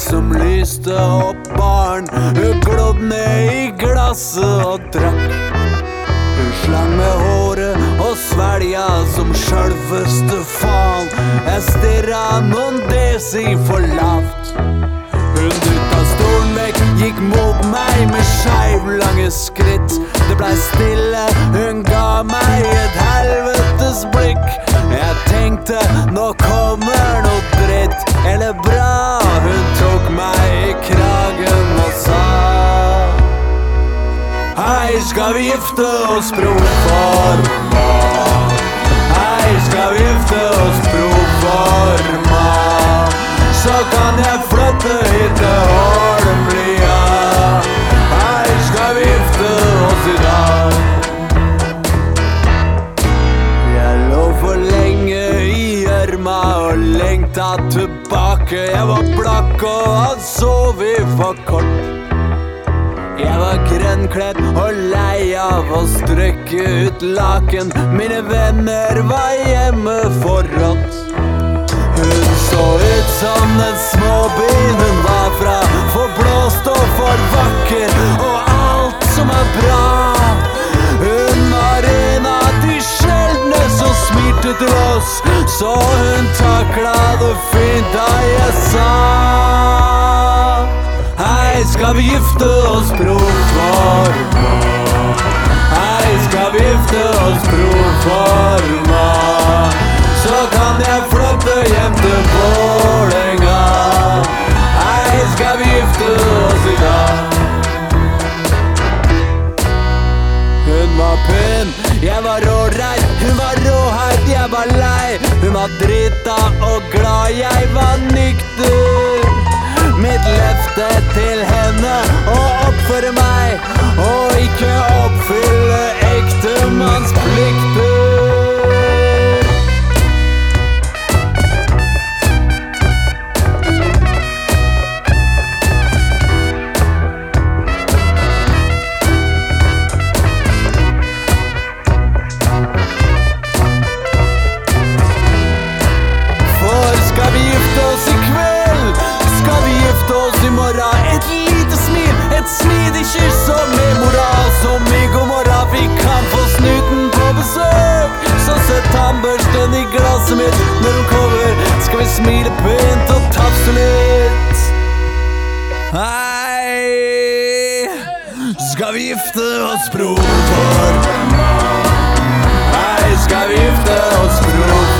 som lyste opp baren. Hun glodde ned i glasset og drakk. Hun slang med håret og svelga som sjølveste faen. Jeg stirra noen desi for lavt. Hun dytta stolen vekk, gikk mot meg med skeivlange skritt. Det blei stille, hun ga meg et helvetes blikk. Jeg tenkte, nå kommer noe dritt, eller bra. Hun tok meg i kragen og sa: hei, skal vi gifte oss, proforma? Hei, skal vi gifte oss, proforma? Så kan jeg flytte hit til Holmlia. Hei, skal vi gifte oss i dag? Jeg lå for lenge i gjørma og lengta tilbake. Jeg var blakk og hadde sovet for kort. Jeg var grønnkledd og lei av å strekke ut laken. Mine venner var hjemme forrådt. Hun så ut som den småbyen hun var fra, for blåst og for vakker, og alt som er bra. Hun var en av de sjeldne som smilte til oss, så hun takla det fint da jeg sa: hei, skal vi gifte oss, proforma? Hei, skal vi gifte oss, proforma? Så kan jeg flytte hjem til Vålerenga. Hei, skal vi gifte oss i dag? Hun var pen, jeg var råreit. Hun var råheit, jeg var lei. Hun var drita og glad, jeg var nykter. Mitt løfte til henne å oppføre meg og ikke oppfylle ektemannsplikter. For skal vi gifte oss i kveld? Skal vi gifte oss i morgen? Et lite smil, et smidig kyss og med moral. Som i god morgen, vi kan få snuten på besøk. Så sett tannbørsten i glasset mitt når hun kommer. Skal vi smile pent og tafse litt? Hei, skal vi gifte oss, proforma? Hei, skal vi gifte oss, proforma?